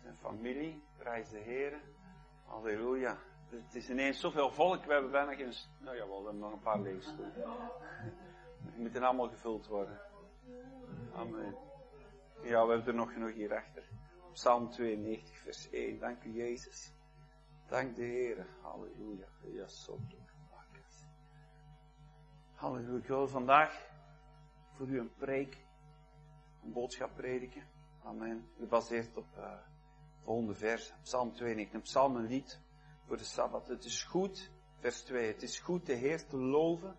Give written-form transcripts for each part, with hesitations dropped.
En familie, prijs de Heer. Halleluja. Het is ineens zoveel volk, we hebben bijna geen... Nou jawel, we hebben nog een paar leegstoelen. Die moeten allemaal gevuld worden. Amen. Ja, we hebben er nog genoeg hierachter. Psalm 92, vers 1. Dank u, Jezus. Dank de Heer. Halleluja. Halleluja. Ik wil vandaag voor u een preek, een boodschap prediken. Amen. Gebaseerd op volgende vers. Psalm 92. Een psalm, een lied voor de Sabbat. Het is goed, vers 2. Het is goed de Heer te loven.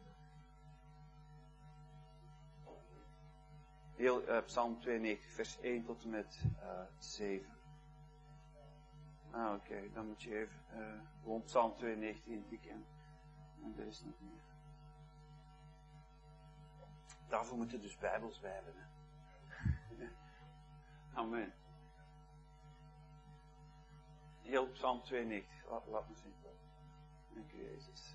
Heel Psalm 92, vers 1 tot en met 7. Oké, dan moet je even gewoon Psalm 92 intikken. En er is nog meer. Daarvoor moeten dus Bijbels bij hebben. Hè? Amen. Heel Psalm 92, laat me zien. Dank u, Jezus.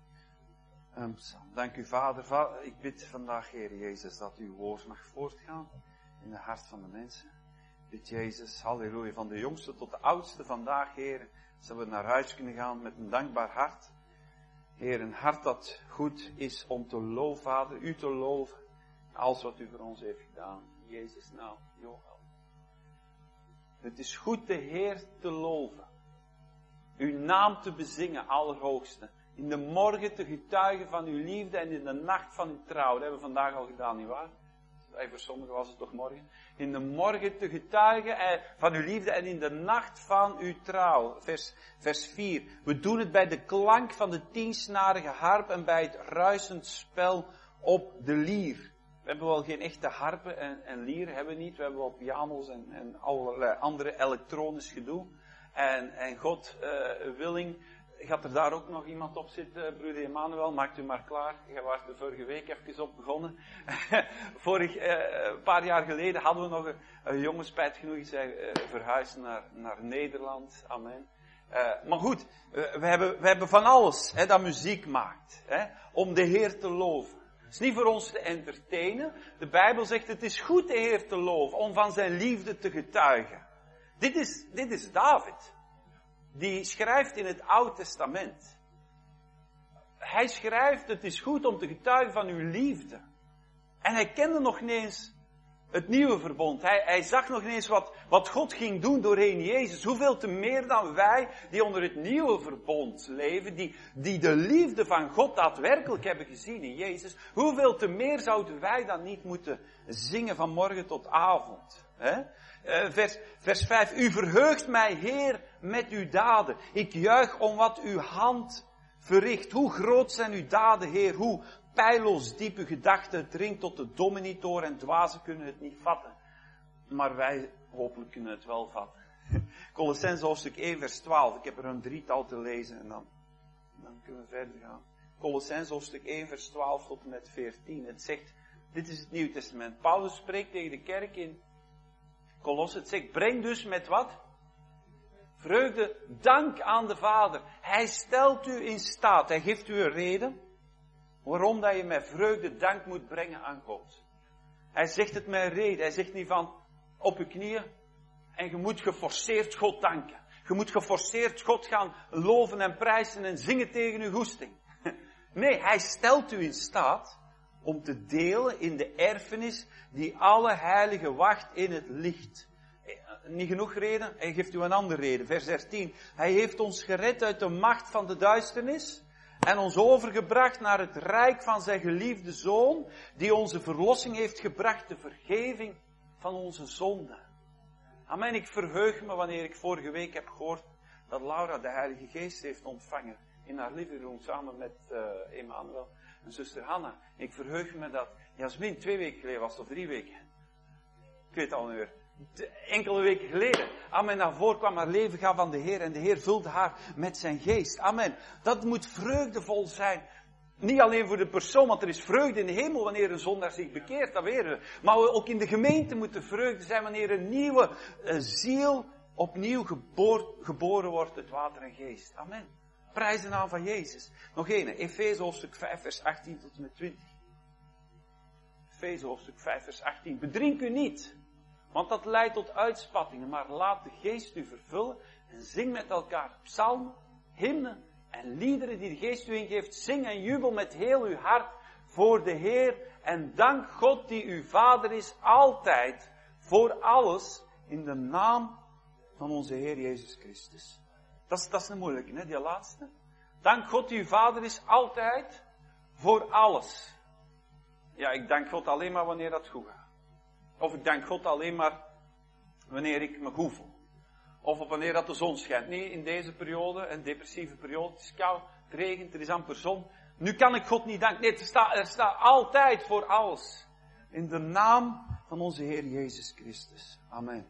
Dank u, Vader. Ik bid vandaag, Heer Jezus, dat uw woord mag voortgaan in het hart van de mensen. Ik bid, Jezus, halleluja, van de jongste tot de oudste vandaag, Heer, zodat we naar huis kunnen gaan met een dankbaar hart. Heer, een hart dat goed is om te loven, Vader, u te loven. Alles wat u voor ons heeft gedaan. In Jezus' naam, Johan. Het is goed de Heer te loven. Uw naam te bezingen, Allerhoogste. In de morgen te getuigen van uw liefde en in de nacht van uw trouw. Dat hebben we vandaag al gedaan, nietwaar? Voor sommigen was het toch morgen. In de morgen te getuigen van uw liefde en in de nacht van uw trouw. Vers 4. We doen het bij de klank van de 10-snarige harp en bij het ruisend spel op de lier. We hebben wel geen echte harpen en lieren, hebben we niet. We hebben wel piano's en allerlei andere elektronisch gedoe. En God willing, gaat er daar ook nog iemand op zitten, broeder Emmanuel, maakt u maar klaar. Je was er vorige week even op begonnen. Een paar jaar geleden hadden we nog een jongen, spijt genoeg, die zei verhuizen naar Nederland. Amen. Maar goed, we hebben van alles dat muziek maakt, om de Heer te loven. Het is niet voor ons te entertainen. De Bijbel zegt het is goed de Heer te loven, om van zijn liefde te getuigen. Dit is David. Die schrijft in het Oude Testament. Hij schrijft, het is goed om te getuigen van uw liefde. En hij kende nog niet eens het nieuwe verbond. Hij zag nog niet eens wat God ging doen doorheen Jezus. Hoeveel te meer dan wij die onder het nieuwe verbond leven, die de liefde van God daadwerkelijk hebben gezien in Jezus. Hoeveel te meer zouden wij dan niet moeten zingen van morgen tot avond. Hè? Vers 5. U verheugt mij, Heer, met uw daden. Ik juich om wat uw hand verricht. Hoe groot zijn uw daden, Heer. Hoe pijloos diep uw gedachten. Het dringt tot de dommen niet door en dwazen kunnen het niet vatten. Maar wij hopelijk kunnen het wel vatten. Colossenzen hoofdstuk 1 vers 12. Ik heb er een 3-tal te lezen en dan kunnen we verder gaan. Colossenzen hoofdstuk 1 vers 12 tot en met 14. Het zegt, dit is het Nieuwe Testament. Paulus spreekt tegen de kerk in Colosse. Het zegt, breng dus met wat? Vreugde, dank aan de Vader. Hij stelt u in staat. Hij geeft u een reden waarom dat je met vreugde dank moet brengen aan God. Hij zegt het met een reden. Hij zegt niet van op je knieën en je moet geforceerd God danken. Je moet geforceerd God gaan loven en prijzen en zingen tegen uw goesting. Nee, hij stelt u in staat om te delen in de erfenis die alle heiligen wacht in het licht. Niet genoeg reden? Hij geeft u een andere reden. Vers 13. Hij heeft ons gered uit de macht van de duisternis en ons overgebracht naar het rijk van zijn geliefde Zoon, die onze verlossing heeft gebracht, de vergeving van onze zonden. Amen. Ik verheug me wanneer ik vorige week heb gehoord dat Laura de Heilige Geest heeft ontvangen in haar living room samen met Emmanuel en zuster Hanna. Ik verheug me dat Jasmin 2 weken geleden was, of 3 weken. Ik weet het al niet meer. Enkele weken geleden. Amen. Naar voren kwam haar leven gaan van de Heer. En de Heer vulde haar met zijn geest. Amen. Dat moet vreugdevol zijn. Niet alleen voor de persoon, want er is vreugde in de hemel wanneer een zondaar zich bekeert. Dat weten we. Maar ook in de gemeente moet er vreugde zijn wanneer een nieuwe ziel opnieuw geboren wordt uit water en geest. Amen. Prijs de naam van Jezus. Nog één. Efeze hoofdstuk 5 vers 18 tot en met 20. Efeze hoofdstuk 5 vers 18. Bedrink u niet. Want dat leidt tot uitspattingen. Maar laat de geest u vervullen. En zing met elkaar psalmen, hymnen en liederen die de geest u ingeeft. Zing en jubel met heel uw hart voor de Heer. En dank God die uw Vader is altijd voor alles in de naam van onze Heer Jezus Christus. Dat is een moeilijke, hè, die laatste. Dank God die uw Vader is altijd voor alles. Ja, ik dank God alleen maar wanneer dat goed gaat. Of ik dank God alleen maar wanneer ik me goed voel. Of op wanneer dat de zon schijnt. Nee, in deze periode, een depressieve periode, het is koud, het regent, er is amper zon. Nu kan ik God niet danken. Nee, er staat altijd voor alles. In de naam van onze Heer Jezus Christus. Amen.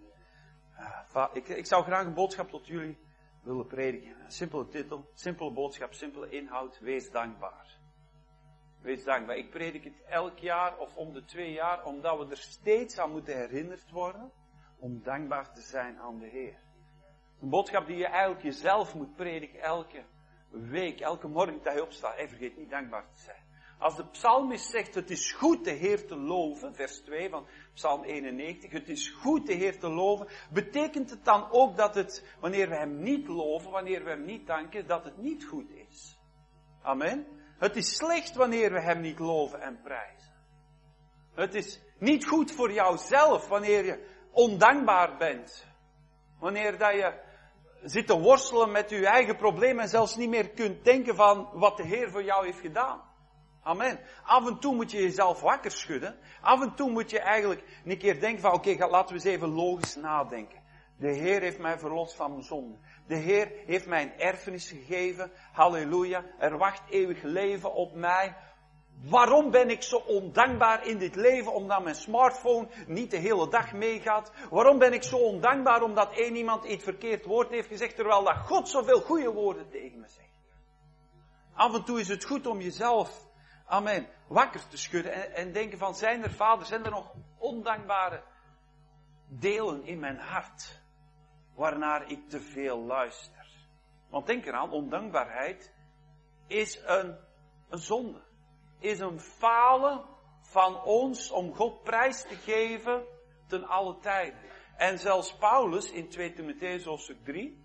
Ik zou graag een boodschap tot jullie willen prediken. Een simpele titel, simpele boodschap, simpele inhoud. Wees dankbaar. Wees dankbaar. Ik predik het elk jaar of om de 2 jaar, omdat we er steeds aan moeten herinnerd worden om dankbaar te zijn aan de Heer. Een boodschap die je eigenlijk jezelf moet prediken elke week, elke morgen dat je opstaat. En vergeet niet dankbaar te zijn. Als de psalmist zegt, het is goed de Heer te loven, vers 2 van psalm 91, het is goed de Heer te loven, betekent het dan ook dat het, wanneer we hem niet loven, wanneer we hem niet danken, dat het niet goed is? Amen. Het is slecht wanneer we hem niet loven en prijzen. Het is niet goed voor jouzelf wanneer je ondankbaar bent. Wanneer dat je zit te worstelen met je eigen problemen en zelfs niet meer kunt denken van wat de Heer voor jou heeft gedaan. Amen. Af en toe moet je jezelf wakker schudden. Af en toe moet je eigenlijk een keer denken van oké, laten we eens even logisch nadenken. De Heer heeft mij verlost van mijn zonde. De Heer heeft mij een erfenis gegeven. Halleluja. Er wacht eeuwig leven op mij. Waarom ben ik zo ondankbaar in dit leven? Omdat mijn smartphone niet de hele dag meegaat. Waarom ben ik zo ondankbaar omdat één iemand iets verkeerd woord heeft gezegd, terwijl dat God zoveel goede woorden tegen me zegt? Af en toe is het goed om jezelf, amen, wakker te schudden en denken van, zijn er nog ondankbare delen in mijn hart waarnaar ik te veel luister? Want denk eraan, ondankbaarheid is een zonde. Is een falen van ons om God prijs te geven ten alle tijden. En zelfs Paulus in 2 Timotheüs hoofdstuk 3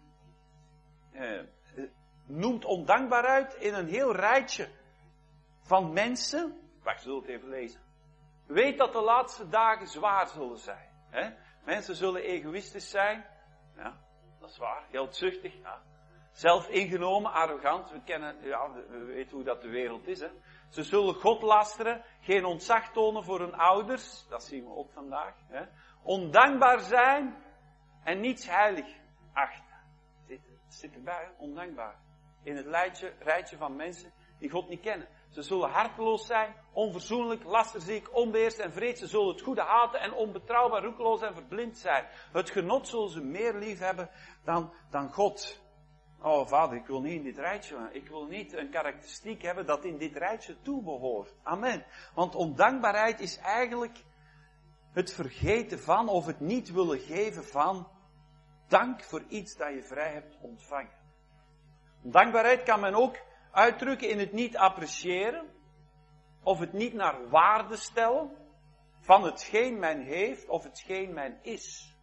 noemt ondankbaarheid in een heel rijtje van mensen. Wacht, zullen we het even lezen. Weet dat de laatste dagen zwaar zullen zijn. Hè? Mensen zullen egoïstisch zijn. Ja, dat is waar. Geldzuchtig. Ja. Zelfingenomen, arrogant. We weten hoe dat de wereld is. Hè? Ze zullen God lasteren, geen ontzag tonen voor hun ouders. Dat zien we ook vandaag. Hè? Ondankbaar zijn en niets heilig achten. Het zit erbij, ondankbaar. In het rijtje van mensen die God niet kennen. Ze zullen harteloos zijn, onverzoenlijk, lasterziek, onbeheerst en vreed. Ze zullen het goede haten en onbetrouwbaar, roekeloos en verblind zijn. Het genot zullen ze meer lief hebben dan God. Oh vader, ik wil niet in dit rijtje. Ik wil niet een karakteristiek hebben dat in dit rijtje toebehoort. Amen. Want ondankbaarheid is eigenlijk het vergeten van of het niet willen geven van dank voor iets dat je vrij hebt ontvangen. Dankbaarheid kan men ook uitdrukken in het niet appreciëren of het niet naar waarde stellen van hetgeen men heeft of hetgeen men is.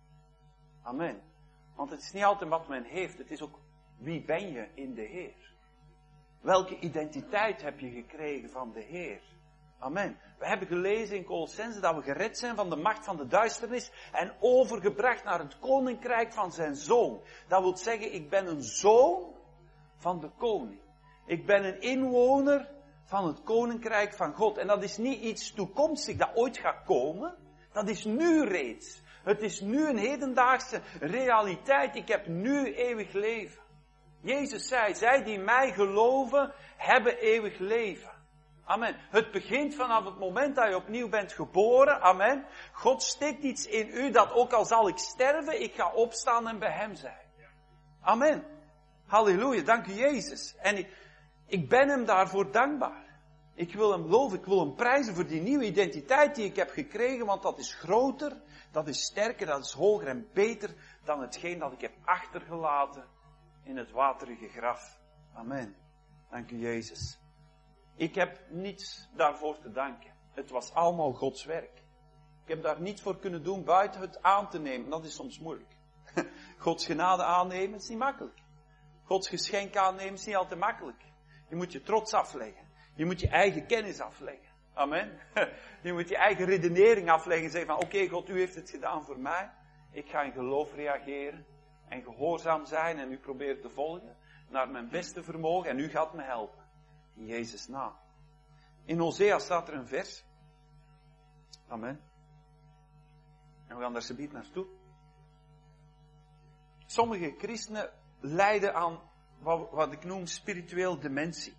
Amen. Want het is niet altijd wat men heeft, het is ook wie ben je in de Heer. Welke identiteit heb je gekregen van de Heer? Amen. We hebben gelezen in Colossense dat we gered zijn van de macht van de duisternis en overgebracht naar het koninkrijk van zijn zoon. Dat wil zeggen, ik ben een zoon van de koning. Ik ben een inwoner van het koninkrijk van God. En dat is niet iets toekomstig dat ooit gaat komen. Dat is nu reeds. Het is nu een hedendaagse realiteit. Ik heb nu eeuwig leven. Jezus zei, zij die mij geloven, hebben eeuwig leven. Amen. Het begint vanaf het moment dat je opnieuw bent geboren. Amen. God steekt iets in u dat ook al zal ik sterven, ik ga opstaan en bij hem zijn. Amen. Halleluja, dank u Jezus. En ik ben hem daarvoor dankbaar. Ik wil hem loven, ik wil hem prijzen voor die nieuwe identiteit die ik heb gekregen, want dat is groter, dat is sterker, dat is hoger en beter dan hetgeen dat ik heb achtergelaten in het waterige graf. Amen. Dank u Jezus. Ik heb niets daarvoor te danken. Het was allemaal Gods werk. Ik heb daar niets voor kunnen doen buiten het aan te nemen. Dat is soms moeilijk. Gods genade aannemen is niet makkelijk. Gods geschenk aannemen is niet altijd makkelijk. Je moet je trots afleggen. Je moet je eigen kennis afleggen. Amen. Je moet je eigen redenering afleggen en zeggen van oké, God, u heeft het gedaan voor mij. Ik ga in geloof reageren en gehoorzaam zijn en u probeert te volgen naar mijn beste vermogen en u gaat me helpen. In Jezus' naam. In Hosea staat er een vers. Amen. En we gaan daar subiet naartoe. Sommige christenen lijden aan wat ik noem spiritueel dementie.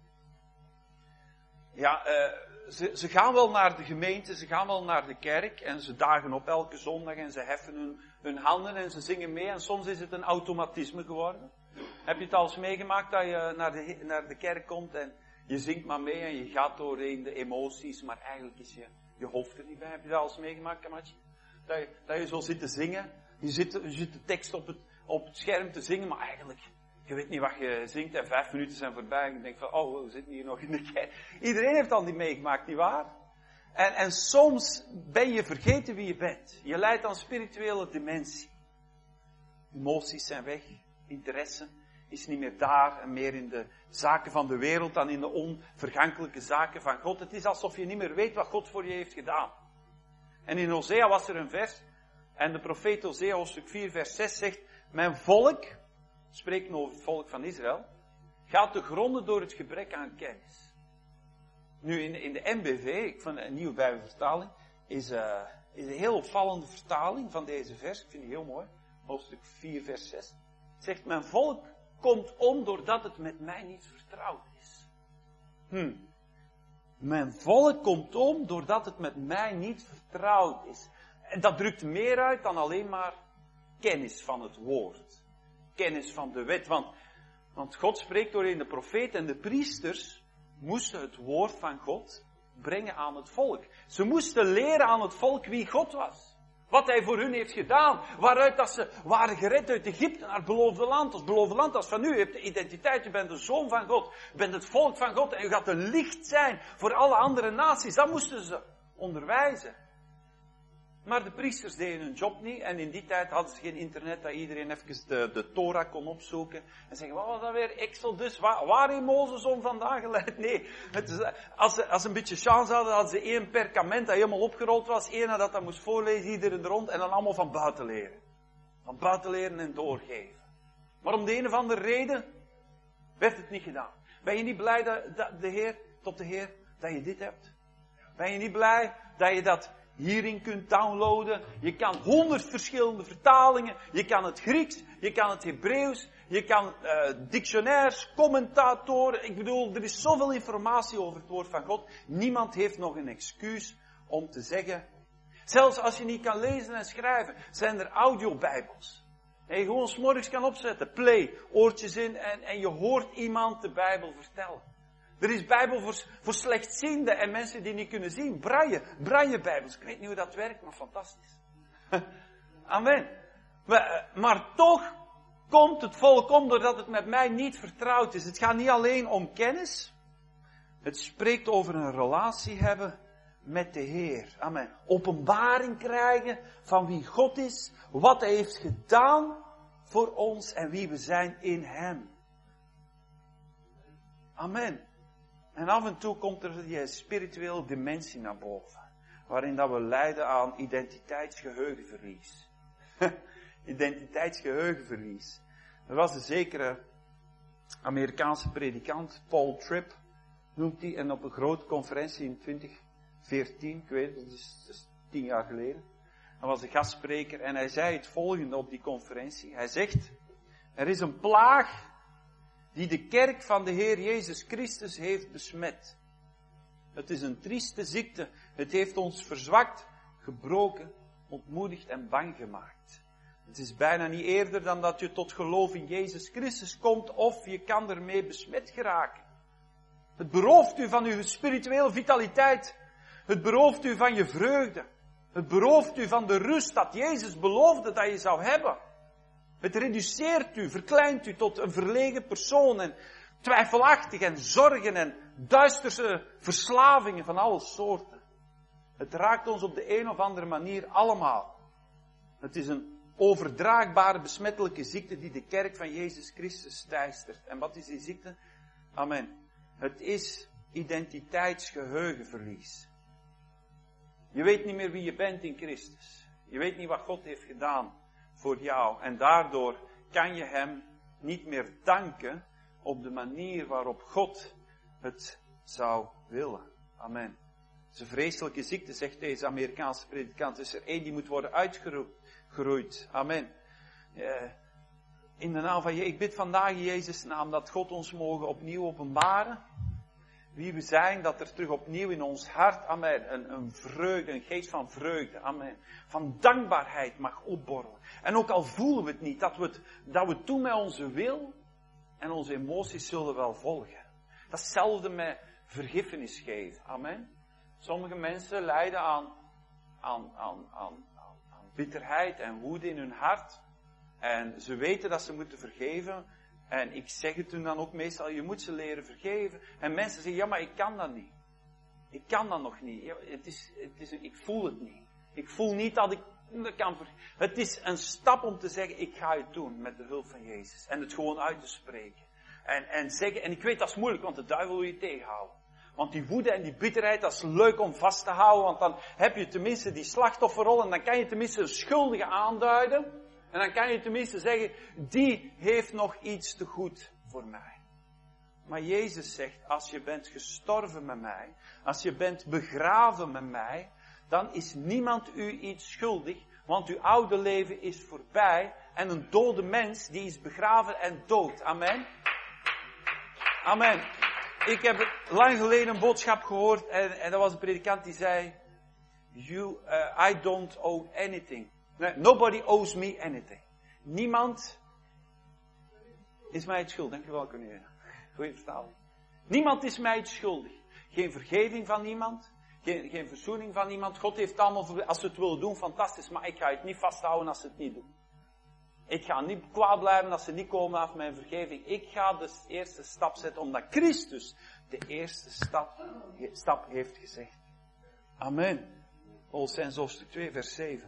Ja, ze gaan wel naar de gemeente, ze gaan wel naar de kerk en ze dagen op elke zondag en ze heffen hun handen en ze zingen mee en soms is het een automatisme geworden. Heb je het al eens meegemaakt dat je naar de kerk komt en je zingt maar mee en je gaat doorheen de emoties, maar eigenlijk is je hoofd er niet bij. Heb je dat al eens meegemaakt, kamatje? Dat je zo zit te zingen, je zit de tekst op het scherm te zingen, maar eigenlijk, je weet niet wat je zingt en 5 minuten zijn voorbij en je denkt van, oh, we zitten hier nog in de kerk. Iedereen heeft al niet meegemaakt, nietwaar? En soms ben je vergeten wie je bent. Je lijdt aan spirituele dementie. Emoties zijn weg, interesse is niet meer daar en meer in de zaken van de wereld dan in de onvergankelijke zaken van God. Het is alsof je niet meer weet wat God voor je heeft gedaan. En in Hosea was er een vers, en de profeet Hosea, hoofdstuk 4, vers 6 zegt, mijn volk, spreekt nu over het volk van Israël, gaat te gronden door het gebrek aan kennis. Nu in de NBV, ik vind een nieuwe Bijbelvertaling, is een heel opvallende vertaling van deze vers. Ik vind die heel mooi. Hoofdstuk 4, vers 6. Het zegt, mijn volk komt om doordat het met mij niet vertrouwd is. Mijn volk komt om doordat het met mij niet vertrouwd is. En dat drukt meer uit dan alleen maar kennis van het woord. Kennis van de wet. Want God spreekt doorheen de profeet en de priesters moesten het woord van God brengen aan het volk. Ze moesten leren aan het volk wie God was. Wat hij voor hun heeft gedaan. Waaruit dat ze waren gered uit Egypte naar het beloofde land. Het beloofde land als van nu. Je hebt de identiteit. Je bent de zoon van God. Je bent het volk van God. En je gaat een licht zijn voor alle andere naties. Dat moesten ze onderwijzen. Maar de priesters deden hun job niet. En in die tijd hadden ze geen internet. Dat iedereen even de Torah kon opzoeken. En zeggen, wat was dat weer? Exodus. Waar heeft Mozes om vandaan geleid? Nee. Als ze een beetje chance hadden ze 1 perkament dat helemaal opgerold was. 1 dat moest voorlezen, iedereen er rond. En dan allemaal van buiten leren. Van buiten leren en doorgeven. Maar om de een of andere reden werd het niet gedaan. Ben je niet blij tot de Heer dat je dit hebt? Ben je niet blij dat je dat hierin kunt downloaden? Je kan 100 verschillende vertalingen. Je kan het Grieks, je kan het Hebreeuws, je kan dictionairs, commentatoren. Ik bedoel, er is zoveel informatie over het woord van God. Niemand heeft nog een excuus om te zeggen. Zelfs als je niet kan lezen en schrijven, zijn er audiobijbels. En je gewoon 's morgens kan opzetten, play, oortjes in en je hoort iemand de Bijbel vertellen. Er is Bijbel voor slechtzienden en mensen die niet kunnen zien. Braille Bijbels. Ik weet niet hoe dat werkt, maar fantastisch. Amen. Maar toch komt het volk om doordat het met mij niet vertrouwd is. Het gaat niet alleen om kennis. Het spreekt over een relatie hebben met de Heer. Amen. Openbaring krijgen van wie God is, wat Hij heeft gedaan voor ons en wie we zijn in Hem. Amen. En af en toe komt er die spirituele dimensie naar boven. Waarin dat we lijden aan identiteitsgeheugenverlies. Identiteitsgeheugenverlies. Er was een zekere Amerikaanse predikant, Paul Tripp, noemt hij. En op een grote conferentie in 2014, ik weet het, dat is 10 jaar geleden. Hij was een gastspreker en hij zei het volgende op die conferentie. Hij zegt, er is een plaag die de kerk van de Heer Jezus Christus heeft besmet. Het is een trieste ziekte. Het heeft ons verzwakt, gebroken, ontmoedigd en bang gemaakt. Het is bijna niet eerder dan dat je tot geloof in Jezus Christus komt of je kan ermee besmet geraken. Het berooft u van uw spirituele vitaliteit. Het berooft u van je vreugde. Het berooft u van de rust dat Jezus beloofde dat je zou hebben. Het reduceert u, verkleint u tot een verlegen persoon en twijfelachtig en zorgen en duisterse verslavingen van alle soorten. Het raakt ons op de een of andere manier allemaal. Het is een overdraagbare, besmettelijke ziekte die de kerk van Jezus Christus teistert. En wat is die ziekte? Amen. Het is identiteitsgeheugenverlies. Je weet niet meer wie je bent in Christus. Je weet niet wat God heeft gedaan voor jou. En daardoor kan je hem niet meer danken op de manier waarop God het zou willen. Amen. Het is een vreselijke ziekte, zegt deze Amerikaanse predikant. Er is er één die moet worden uitgeroeid. Amen. In de naam van ik bid vandaag in Jezus' naam dat God ons mogen opnieuw openbaren. Wie we zijn, dat er terug opnieuw in ons hart, amen, een vreugde, een geest van vreugde, amen, van dankbaarheid mag opborrelen. En ook al voelen we het niet, dat we het doen met onze wil en onze emoties zullen wel volgen. Dat is hetzelfde met vergiffenis geven, amen. Sommige mensen lijden aan bitterheid en woede in hun hart. En ze weten dat ze moeten vergeven. En ik zeg het hun dan ook meestal, je moet ze leren vergeven. En mensen zeggen, ja maar ik kan dat niet. Ik kan dat nog niet. Ja, ik voel het niet. Ik voel niet dat ik dat kan vergeven. Het is een stap om te zeggen, ik ga het doen met de hulp van Jezus. En het gewoon uit te spreken. En zeggen, en ik weet dat is moeilijk, want de duivel wil je tegenhouden. Want die woede en die bitterheid, dat is leuk om vast te houden. Want dan heb je tenminste die slachtofferrol en dan kan je tenminste een schuldige aanduiden. En dan kan je tenminste zeggen, die heeft nog iets te goed voor mij. Maar Jezus zegt, als je bent gestorven met mij, als je bent begraven met mij, dan is niemand u iets schuldig, want uw oude leven is voorbij en een dode mens, die is begraven en dood. Amen. Amen. Ik heb lang geleden een boodschap gehoord en dat was een predikant die zei, I don't owe anything. Nobody owes me anything. Niemand is mij het schuldig. Dank u wel, Cornelia. Goeie vertaling. Niemand is mij het schuldig. Geen vergeving van niemand. Geen verzoening van niemand. God heeft allemaal, als ze het willen doen, fantastisch. Maar ik ga het niet vasthouden als ze het niet doen. Ik ga niet kwaad blijven als ze niet komen af mijn vergeving. Ik ga de eerste stap zetten, omdat Christus de eerste stap heeft gezegd. Amen. Colossijns hoofdstuk 2, vers 7.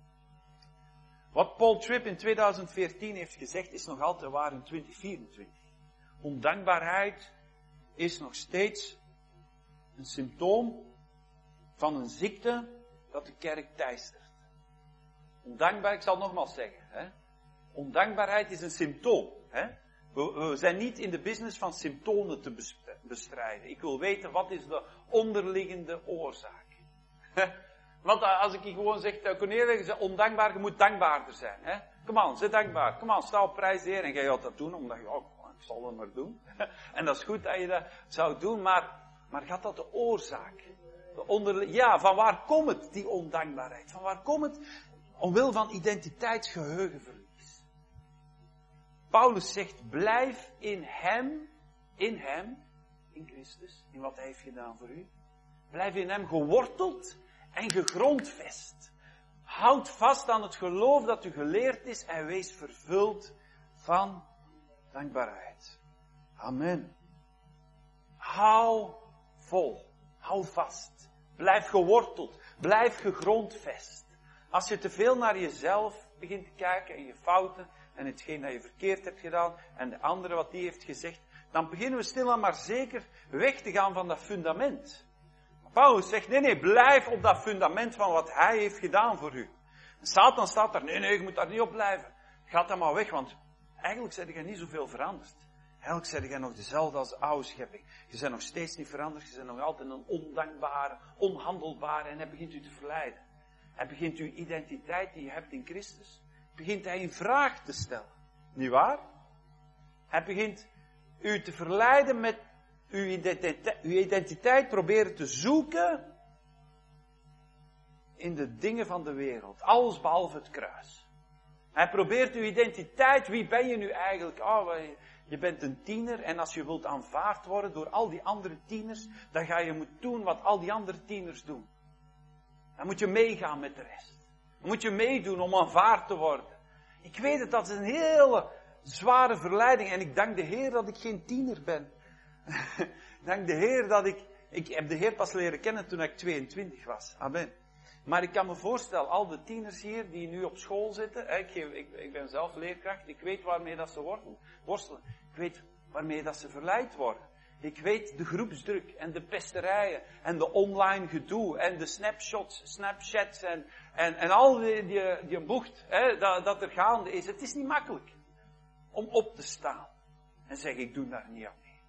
Wat Paul Tripp in 2014 heeft gezegd, is nog altijd waar in 2024. Ondankbaarheid is nog steeds een symptoom van een ziekte dat de kerk teistert. Ik zal het nogmaals zeggen. Hè? Ondankbaarheid is een symptoom. Hè? We zijn niet in de business van symptomen te bestrijden. Ik wil weten, wat is de onderliggende oorzaak? Want als ik je gewoon zeg, Cornelia, je bent ondankbaar, je moet dankbaarder zijn. Hè? Kom aan, zeg dankbaar. Kom aan, sta op prijs de Heer. En jij gaat dat doen, omdat je, ik zal het maar doen. En dat is goed dat je dat zou doen, maar gaat dat de oorzaak? Van waar komt het, die ondankbaarheid? Van waar komt het? Omwille van identiteitsgeheugenverlies. Paulus zegt, blijf in hem, in Christus, in wat hij heeft gedaan voor u. Blijf in hem geworteld en gegrondvest. Houd vast aan het geloof dat u geleerd is en wees vervuld van dankbaarheid. Amen. Hou vol. Hou vast. Blijf geworteld. Blijf gegrondvest. Als je te veel naar jezelf begint te kijken en je fouten en hetgeen dat je verkeerd hebt gedaan en de andere wat die heeft gezegd, dan beginnen we stilaan maar zeker weg te gaan van dat fundament. Paulus zegt, nee, blijf op dat fundament van wat hij heeft gedaan voor u. En Satan staat daar, nee, je moet daar niet op blijven. Ga dan maar weg, want eigenlijk ben je niet zoveel veranderd. Eigenlijk ben je nog dezelfde als de oude schepping. Je bent nog steeds niet veranderd, je bent nog altijd een ondankbare, onhandelbare en hij begint u te verleiden. Hij begint uw identiteit die je hebt in Christus, begint hij in vraag te stellen. Niet waar? Hij begint u te verleiden met uw identiteit proberen te zoeken in de dingen van de wereld. Alles behalve het kruis. Hij probeert uw identiteit, wie ben je nu eigenlijk? Je bent een tiener en als je wilt aanvaard worden door al die andere tieners, dan ga je moeten doen wat al die andere tieners doen. Dan moet je meegaan met de rest. Dan moet je meedoen om aanvaard te worden. Ik weet het, dat is een hele zware verleiding en ik dank de Heer dat ik geen tiener ben. Dank de Heer Ik heb de Heer pas leren kennen toen ik 22 was. Amen. Maar ik kan me voorstellen, al de tieners hier die nu op school zitten, ik ben zelf leerkracht, ik weet waarmee dat ze worstelen. Ik weet waarmee dat ze verleid worden. Ik weet de groepsdruk en de pesterijen en de online gedoe en de Snapchats en al die bocht dat er gaande is. Het is niet makkelijk om op te staan en zeggen ik doe daar niet aan mee.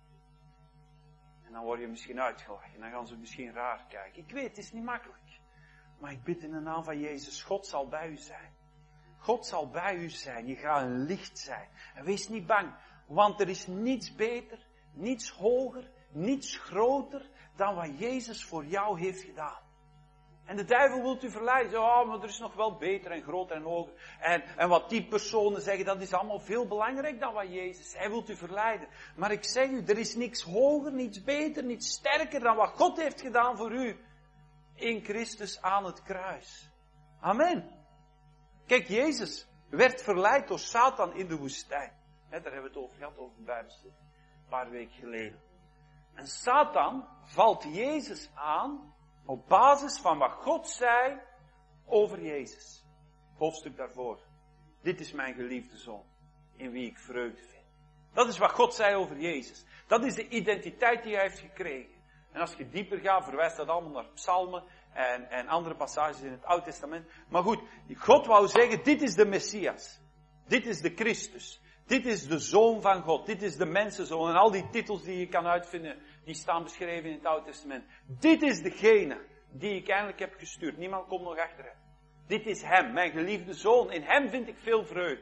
En dan word je misschien uitgelachen, dan gaan ze misschien raar kijken. Ik weet, het is niet makkelijk. Maar ik bid in de naam van Jezus, God zal bij u zijn. God zal bij u zijn. Je gaat een licht zijn. En wees niet bang, want er is niets beter, niets hoger, niets groter dan wat Jezus voor jou heeft gedaan. En de duivel wil u verleiden. Maar er is nog wel beter en groter en hoger. En wat die personen zeggen, dat is allemaal veel belangrijker dan wat Jezus. Hij wil u verleiden. Maar ik zeg u, er is niks hoger, niets beter, niets sterker dan wat God heeft gedaan voor u. In Christus aan het kruis. Amen. Kijk, Jezus werd verleid door Satan in de woestijn. Daar hebben we het over gehad, over de Bijbelstuk. Een paar weken geleden. En Satan valt Jezus aan op basis van wat God zei over Jezus. Hoofdstuk daarvoor. Dit is mijn geliefde Zoon, in wie ik vreugde vind. Dat is wat God zei over Jezus. Dat is de identiteit die hij heeft gekregen. En als je dieper gaat, verwijst dat allemaal naar psalmen en andere passages in het Oude Testament. Maar goed, God wou zeggen, dit is de Messias. Dit is de Christus. Dit is de Zoon van God. Dit is de Mensenzoon. En al die titels die je kan uitvinden, die staan beschreven in het Oude Testament. Dit is degene die ik eindelijk heb gestuurd. Niemand komt nog achter hem. Dit is hem, mijn geliefde Zoon. In hem vind ik veel vreugde.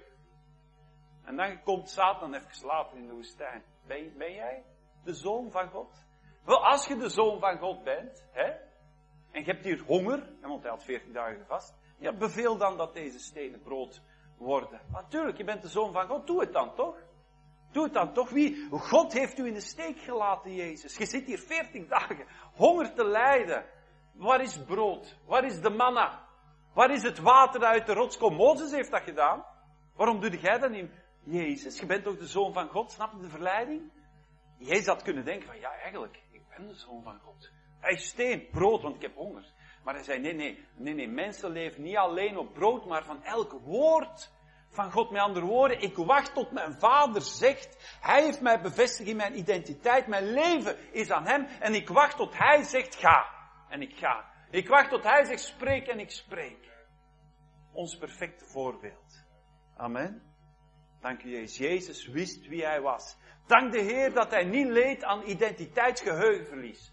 En dan komt Satan even later in de woestijn. Ben jij de Zoon van God? Wel, als je de Zoon van God bent, en je hebt hier honger, want hij had 40 dagen vast, ja, beveel dan dat deze stenen brood worden. Natuurlijk, je bent de Zoon van God, doe het dan toch? Doe het dan toch? God heeft u in de steek gelaten, Jezus. Je zit hier 40 dagen, honger te lijden. Waar is brood? Waar is de manna? Waar is het water dat uit de rots komt? Mozes heeft dat gedaan. Waarom doe jij dat niet, Jezus? Je bent toch de Zoon van God? Snap je de verleiding? Jezus had kunnen denken van, ja, eigenlijk, ik ben de Zoon van God. Hij is steen, brood, want ik heb honger. Maar hij zei, nee, mensen leven niet alleen op brood, maar van elk woord van God. Met andere woorden, ik wacht tot mijn Vader zegt, hij heeft mij bevestigd in mijn identiteit, mijn leven is aan hem. En ik wacht tot hij zegt, ga. En ik ga. Ik wacht tot hij zegt, spreek en ik spreek. Ons perfecte voorbeeld. Amen. Dank u Jezus. Jezus wist wie hij was. Dank de Heer dat hij niet leed aan identiteitsgeheugenverlies.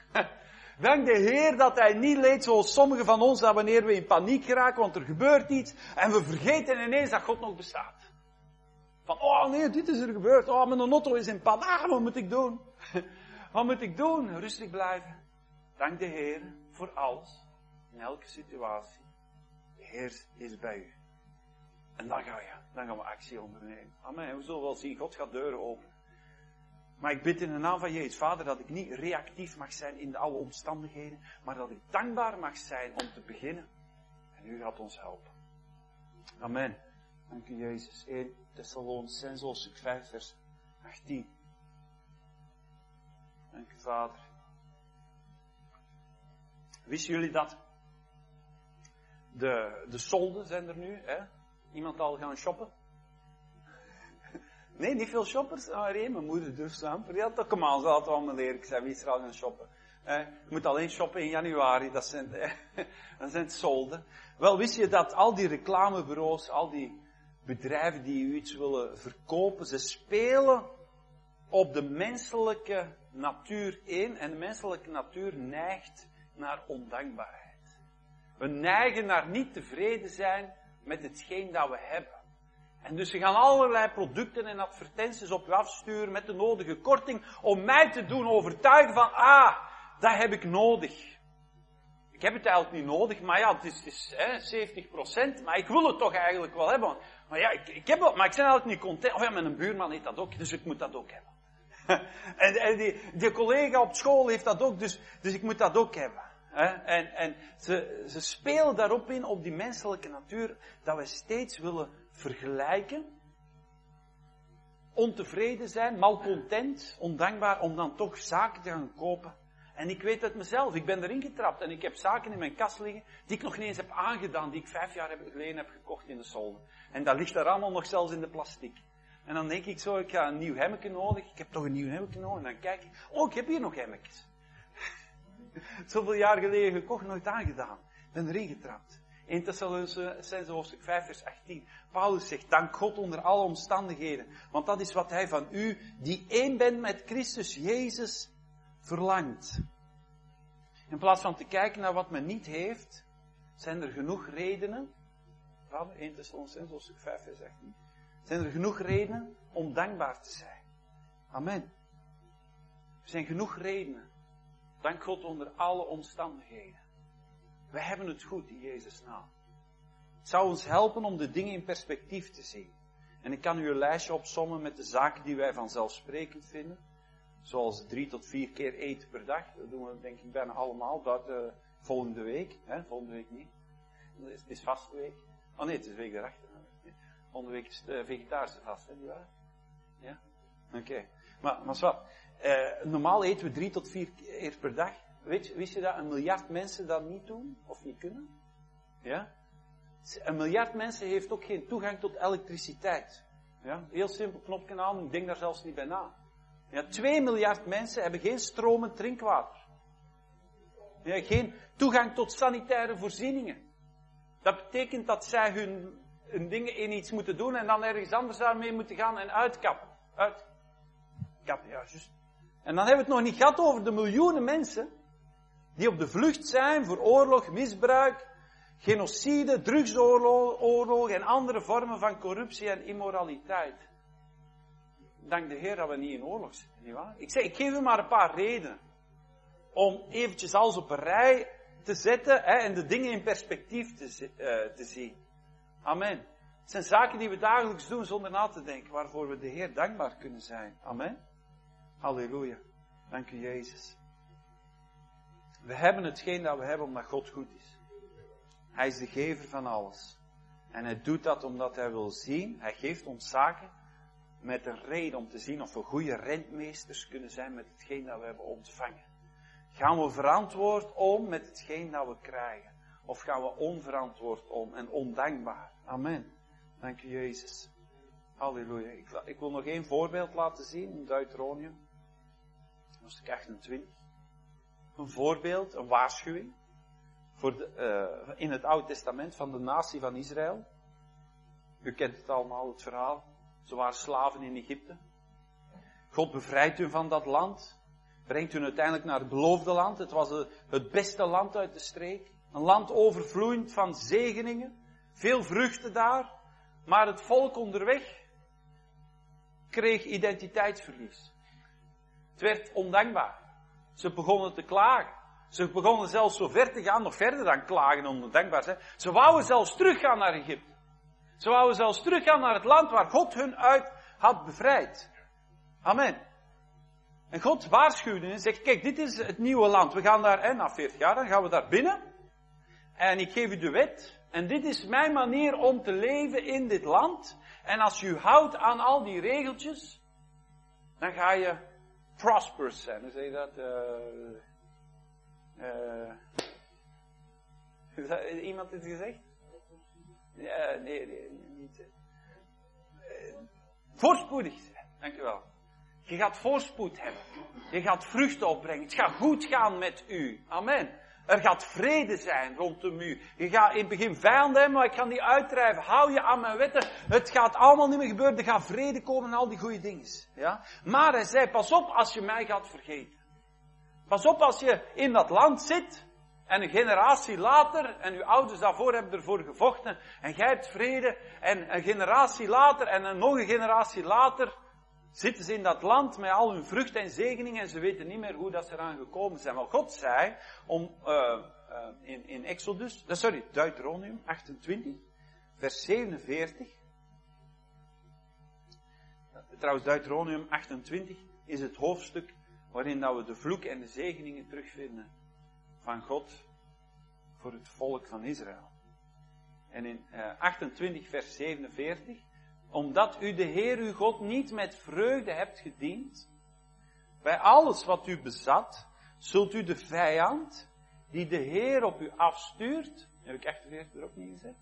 Dank de Heer dat hij niet leed zoals sommigen van ons, dat wanneer we in paniek geraken, want er gebeurt iets, en we vergeten ineens dat God nog bestaat. Van, oh nee, dit is er gebeurd, oh mijn auto is in paniek, wat moet ik doen? Wat moet ik doen? Rustig blijven. Dank de Heer voor alles, in elke situatie. De Heer is bij u. En dan gaan we actie ondernemen. Amen, we zullen wel zien, God gaat deuren openen. Maar ik bid in de naam van Jezus, Vader, dat ik niet reactief mag zijn in alle omstandigheden, maar dat ik dankbaar mag zijn om te beginnen. En u gaat ons helpen. Amen. Dank u Jezus. 1 Thessalonicenzen hoofdstuk 5 vers 18. Dank u Vader. Wisten jullie dat? De solden zijn er nu, hè? Iemand al gaan shoppen? Nee, niet veel shoppers? Mijn moeder durft amper. Ja, toch, kom aan, ze had allemaal leren. Ik zei, wie is er al gaan shoppen? Je moet alleen shoppen in januari, dat zijn het solden. Wel, wist je dat al die reclamebureaus, al die bedrijven die u iets willen verkopen, ze spelen op de menselijke natuur in, en de menselijke natuur neigt naar ondankbaarheid. We neigen naar niet tevreden zijn met hetgeen dat we hebben. En dus ze gaan allerlei producten en advertenties op u afsturen met de nodige korting om mij te doen overtuigen van, dat heb ik nodig. Ik heb het eigenlijk niet nodig, maar ja, het is 70%, maar ik wil het toch eigenlijk wel hebben. Maar ja, ik heb het, maar ik ben eigenlijk niet content. Oh ja, mijn buurman heeft dat ook, dus ik moet dat ook hebben. En die collega op school heeft dat ook, dus ik moet dat ook hebben. En ze spelen daarop in, op die menselijke natuur, dat we steeds willen vergelijken, ontevreden zijn, malcontent, ondankbaar, om dan toch zaken te gaan kopen. En ik weet het mezelf, ik ben erin getrapt en ik heb zaken in mijn kast liggen die ik nog niet eens heb aangedaan, die ik 5 jaar geleden heb gekocht in de zolder. En dat ligt daar allemaal nog zelfs in de plastic. En dan denk ik zo, ik ga een nieuw hemmetje nodig, ik heb toch een nieuw hemmetje nodig. En dan kijk ik, oh, ik heb hier nog hemmetjes. Zoveel jaar geleden gekocht, nooit aangedaan. Ik ben erin getrapt. 1 Thessalonicenzen hoofdstuk 5 vers 18. Paulus zegt, dank God onder alle omstandigheden. Want dat is wat hij van u, die één bent met Christus Jezus, verlangt. In plaats van te kijken naar wat men niet heeft, zijn er genoeg redenen. 1 Thessalonicenzen hoofdstuk 5 vers 18. Zijn er genoeg redenen om dankbaar te zijn. Amen. Er zijn genoeg redenen. Dank God onder alle omstandigheden. Wij hebben het goed in Jezus' naam. Het zou ons helpen om de dingen in perspectief te zien. En ik kan u een lijstje opsommen met de zaken die wij vanzelfsprekend vinden. Zoals 3 tot 4 keer eten per dag. Dat doen we denk ik bijna allemaal. Dat volgende week. Volgende week niet. Het is vastenweek. Oh nee, het is de week daarachter. Volgende week is het vegetarische vast, hè, nietwaar? Ja? Oké. Maar wat? Normaal eten we 3 tot 4 keer per dag. Wist je dat 1 miljard mensen dat niet doen? Of niet kunnen? Ja? 1 miljard mensen heeft ook geen toegang tot elektriciteit. Ja? Heel simpel knopje aan, ik denk daar zelfs niet bij na. Ja, 2 miljard mensen hebben geen stromend drinkwater. Ja, geen toegang tot sanitaire voorzieningen. Dat betekent dat zij hun dingen in iets moeten doen en dan ergens anders daarmee moeten gaan en uitkappen. Uitkappen, ja, juist. En dan hebben we het nog niet gehad over de miljoenen mensen die op de vlucht zijn voor oorlog, misbruik, genocide, drugsoorlog en andere vormen van corruptie en immoraliteit. Dank de Heer dat we niet in oorlog zitten, nietwaar? Ik geef u maar een paar redenen om eventjes alles op een rij te zetten en de dingen in perspectief te zien. Amen. Het zijn zaken die we dagelijks doen zonder na te denken, waarvoor we de Heer dankbaar kunnen zijn. Amen. Halleluja. Dank u, Jezus. We hebben hetgeen dat we hebben omdat God goed is. Hij is de gever van alles. En hij doet dat omdat hij wil zien. Hij geeft ons zaken met een reden om te zien of we goede rentmeesters kunnen zijn met hetgeen dat we hebben ontvangen. Gaan we verantwoord om met hetgeen dat we krijgen? Of gaan we onverantwoord om en ondankbaar? Amen. Dank u, Jezus. Halleluja. Ik wil nog 1 voorbeeld laten zien in Deuteronomium. Hoofdstuk 28. Een voorbeeld, een waarschuwing. In het Oude Testament van de natie van Israël. U kent het allemaal, het verhaal. Ze waren slaven in Egypte. God bevrijdt hun van dat land. Brengt hun uiteindelijk naar het beloofde land. Het was het beste land uit de streek. Een land overvloeiend van zegeningen. Veel vruchten daar. Maar het volk onderweg kreeg identiteitsverlies. Het werd ondankbaar. Ze begonnen te klagen. Ze begonnen zelfs zo ver te gaan, nog verder dan klagen en ondankbaar zijn. Ze wouden zelfs teruggaan naar Egypte. Ze wouden zelfs teruggaan naar het land waar God hun uit had bevrijd. Amen. En God waarschuwde en zegt, kijk, dit is het nieuwe land. We gaan daar, na 40 jaar, dan gaan we daar binnen. En ik geef u de wet. En dit is mijn manier om te leven in dit land. En als je houdt aan al die regeltjes, dan ga je prosperous zijn. Hoe zeg je dat? Iemand het gezegd? Ja, nee, niet. Voorspoedig zijn, dankjewel. Je gaat voorspoed hebben. Je gaat vruchten opbrengen. Het gaat goed gaan met u. Amen. Er gaat vrede zijn rondom u. Je gaat in het begin vijanden hebben, maar ik ga die uitdrijven. Hou je aan mijn wetten. Het gaat allemaal niet meer gebeuren. Er gaat vrede komen en al die goede dingen. Ja? Maar hij zei, pas op als je mij gaat vergeten. Pas op als je in dat land zit. En een generatie later, en uw ouders daarvoor hebben ervoor gevochten. En jij hebt vrede. En een generatie later, en nog een generatie later, zitten ze in dat land met al hun vrucht en zegeningen en ze weten niet meer hoe dat ze eraan gekomen zijn. Maar God zei, in Deuteronomium 28, vers 47. Trouwens, Deuteronomium 28 is het hoofdstuk waarin dat we de vloek en de zegeningen terugvinden van God voor het volk van Israël. En in 28 vers 47, omdat u de Heer uw God niet met vreugde hebt gediend, bij alles wat u bezat, Zult u de vijand, die de Heer op u afstuurt, heb ik echt weer er ook niet gezegd?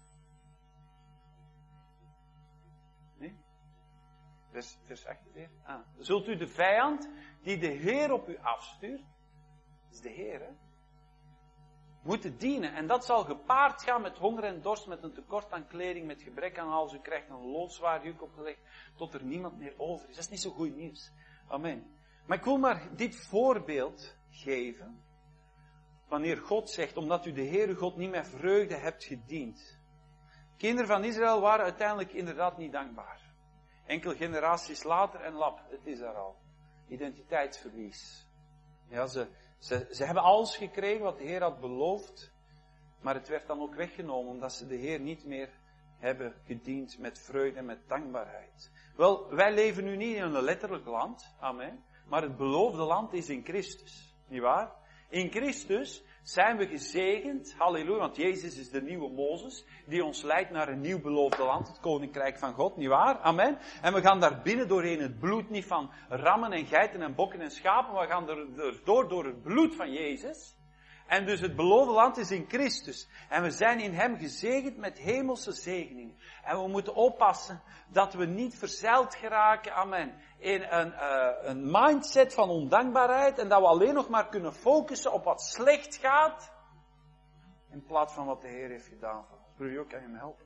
Nee? Vers 48. Zult u de vijand, die de Heer op u afstuurt, dat is de Heer, hè? Moeten dienen. En dat zal gepaard gaan met honger en dorst, met een tekort aan kleding, met gebrek aan hals. U krijgt een loodzwaar juk opgelegd, tot er niemand meer over is. Dat is niet zo goed nieuws. Amen. Maar ik wil maar dit voorbeeld geven. Wanneer God zegt, omdat u de Heere God niet met vreugde hebt gediend. Kinderen van Israël waren uiteindelijk inderdaad niet dankbaar. Enkele generaties later en lap, het is daar al. Identiteitsverlies. Ja, ze hebben alles gekregen wat de Heer had beloofd. Maar het werd dan ook weggenomen omdat ze de Heer niet meer hebben gediend met vreugde en met dankbaarheid. Wel, wij leven nu niet in een letterlijk land. Amen. Maar het beloofde land is in Christus. Niet waar? In Christus zijn we gezegend, halleluja, want Jezus is de nieuwe Mozes, die ons leidt naar een nieuw beloofde land, het Koninkrijk van God, niet waar? Amen. En we gaan daar binnen doorheen het bloed niet van rammen en geiten en bokken en schapen, maar we gaan er door het bloed van Jezus. En dus het beloofde land is in Christus. En we zijn in Hem gezegend met hemelse zegeningen. En we moeten oppassen dat we niet verzeild geraken, amen, in een mindset van ondankbaarheid. En dat we alleen nog maar kunnen focussen op wat slecht gaat. In plaats van wat de Heer heeft gedaan voor ons. Broer Jo, kan je hem helpen?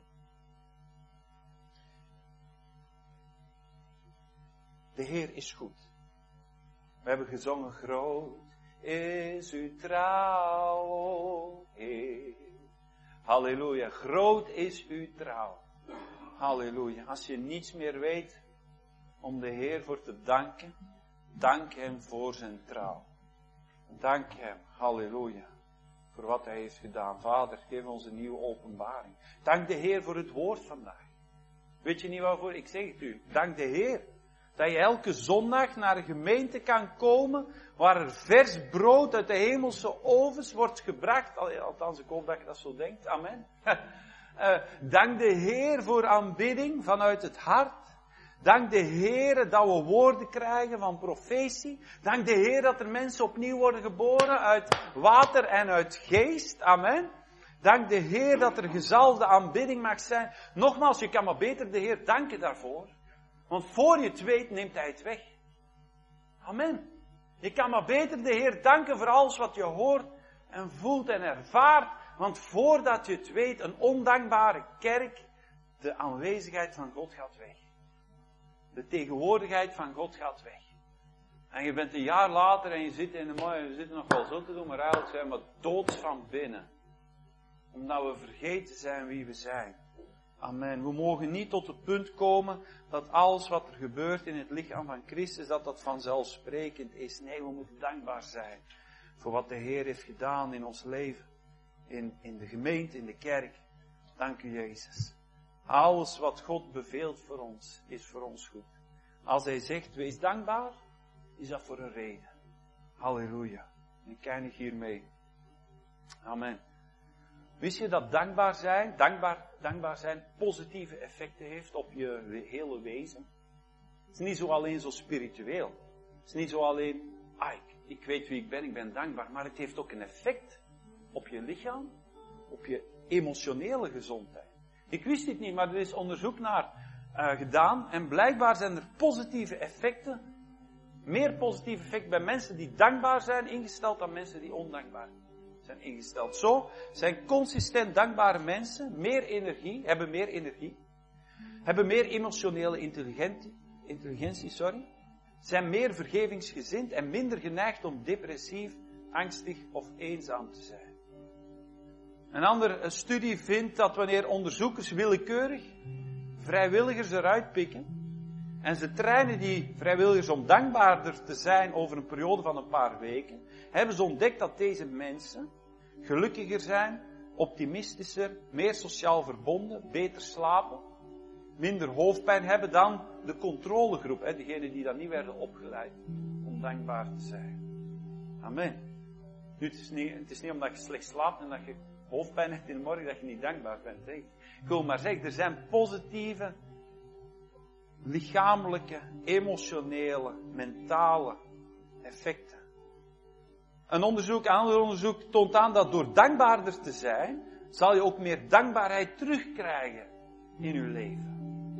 De Heer is goed. We hebben gezongen, groot is uw trouw, o Heer. Halleluja, groot is uw trouw. Halleluja. Als je niets meer weet om de Heer voor te danken, dank Hem voor zijn trouw. Dank Hem, halleluja, voor wat Hij heeft gedaan. Vader, geef ons een nieuwe openbaring. Dank de Heer voor het woord vandaag. Weet je niet waarvoor? Ik zeg het u. Dank de Heer. Dat je elke zondag naar een gemeente kan komen waar er vers brood uit de hemelse ovens wordt gebracht. Althans, ik hoop dat je dat zo denkt. Amen. Dank de Heer voor aanbidding vanuit het hart. Dank de Heer dat we woorden krijgen van profetie. Dank de Heer dat er mensen opnieuw worden geboren uit water en uit geest. Amen. Dank de Heer dat er gezalfde aanbidding mag zijn. Nogmaals, je kan maar beter de Heer danken daarvoor. Want voor je het weet, neemt Hij het weg. Amen. Je kan maar beter de Heer danken voor alles wat je hoort en voelt en ervaart. Want voordat je het weet, een ondankbare kerk, de aanwezigheid van God gaat weg. De tegenwoordigheid van God gaat weg. En je bent een jaar later en je zit in de mooie, we zitten nog wel zo te doen, maar eigenlijk zijn we dood van binnen. Omdat we vergeten zijn wie we zijn. Amen. We mogen niet tot het punt komen dat alles wat er gebeurt in het lichaam van Christus, dat vanzelfsprekend is. Nee, we moeten dankbaar zijn voor wat de Heer heeft gedaan in ons leven. In de gemeente, in de kerk. Dank u, Jezus. Alles wat God beveelt voor ons, is voor ons goed. Als Hij zegt, wees dankbaar, is dat voor een reden. Halleluja. En ik eindig hiermee. Amen. Wist je dat dankbaar zijn positieve effecten heeft op je hele wezen? Het is niet zo alleen zo spiritueel. Het is niet zo alleen, ik weet wie ik ben dankbaar. Maar het heeft ook een effect op je lichaam, op je emotionele gezondheid. Ik wist dit niet, maar er is onderzoek naar gedaan. En blijkbaar zijn er positieve effecten, meer positieve effecten bij mensen die dankbaar zijn ingesteld dan mensen die ondankbaar zijn ingesteld. Zo zijn consistent dankbare mensen hebben meer emotionele intelligentie, zijn meer vergevingsgezind en minder geneigd om depressief, angstig of eenzaam te zijn. Een andere studie vindt dat wanneer onderzoekers willekeurig vrijwilligers eruit pikken en ze trainen die vrijwilligers om dankbaarder te zijn over een periode van een paar weken, hebben ze ontdekt dat deze mensen gelukkiger zijn, optimistischer, meer sociaal verbonden, beter slapen, minder hoofdpijn hebben dan de controlegroep, diegenen die dan niet werden opgeleid om dankbaar te zijn. Amen. Nu, het is niet omdat je slecht slaapt en dat je hoofdpijn hebt in de morgen dat je niet dankbaar bent. Hè. Ik wil maar zeggen, er zijn positieve, lichamelijke, emotionele, mentale effecten Een ander onderzoek toont aan dat door dankbaarder te zijn, zal je ook meer dankbaarheid terugkrijgen in je leven.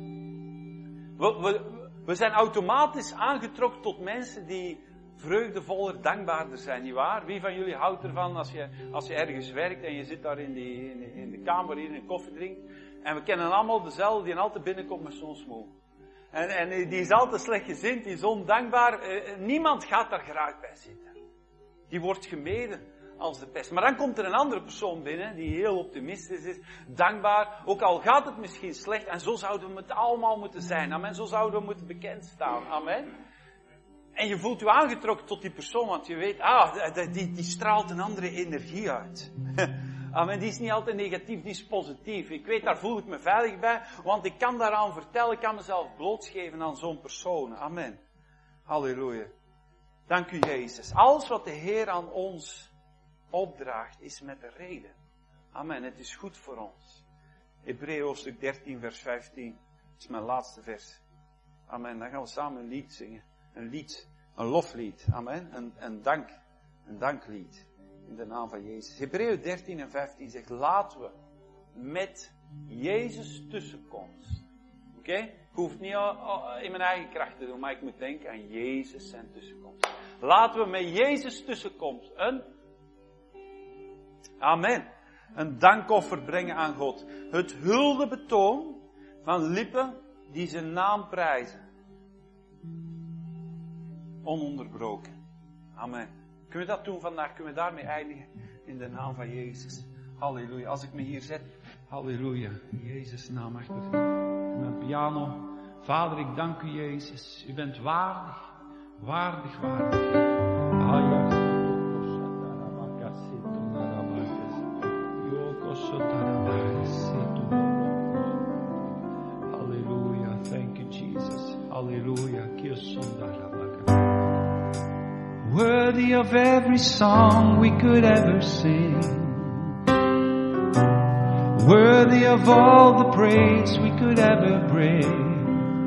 We zijn automatisch aangetrokken tot mensen die vreugdevoller, dankbaarder zijn, nietwaar? Wie van jullie houdt ervan als je ergens werkt en je zit daar in de kamer hier een koffie drinkt? En we kennen allemaal dezelfde die altijd binnenkomt met zo'n smoel. En die is altijd slechtgezind, die is ondankbaar. Niemand gaat daar graag bij zitten. Die wordt gemeden als de pest. Maar dan komt er een andere persoon binnen die heel optimistisch is, dankbaar, ook al gaat het misschien slecht. En zo zouden we het allemaal moeten zijn. Amen. Zo zouden we moeten bekend staan. Amen. En je voelt je aangetrokken tot die persoon, want je weet, die straalt een andere energie uit. Amen, die is niet altijd negatief, die is positief. Ik weet, daar voel ik me veilig bij, want ik kan daaraan vertellen, ik kan mezelf blootsgeven aan zo'n persoon. Amen. Halleluja. Dank u, Jezus. Alles wat de Heer aan ons opdraagt, is met een reden. Amen, het is goed voor ons. Hebreeën hoofdstuk 13, vers 15. Dat is mijn laatste vers. Amen, dan gaan we samen een lied zingen. Een lied, een loflied. Amen, een danklied. In de naam van Jezus. Hebreeën 13 en 15 zegt, laten we met Jezus tussenkomst. Oké? Ik hoef het niet in mijn eigen kracht te doen, maar ik moet denken aan Jezus zijn tussenkomst. Laten we met Jezus tussenkomst een dankoffer brengen aan God. Het huldebetoon van lippen die zijn naam prijzen. Ononderbroken. Amen. Kunnen we dat doen vandaag? Kunnen we daarmee eindigen? In de naam van Jezus. Halleluja. Als ik me hier zet. Halleluja. In Jezus' naam achter mijn piano. Vader, ik dank u, Jezus. U bent waardig. Waardig, waardig. Halleluja. Thank you, Jesus. Halleluja. Worthy of every song we could ever sing. Worthy of all the praise we could ever bring.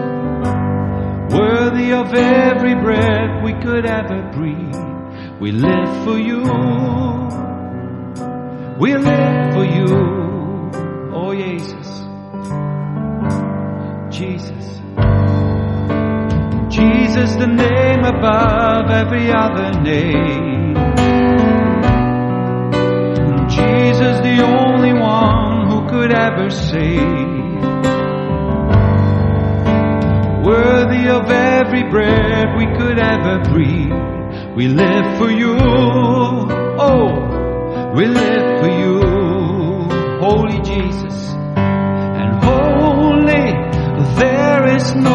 Worthy of every breath we could ever breathe. We live for you. We live for you. Oh, Jesus. Jesus. Jesus, the name above every other name. Jesus, the only one who could ever save. Worthy of every breath we could ever breathe. We live for you. Oh, we live for you. Holy Jesus. And holy, there is no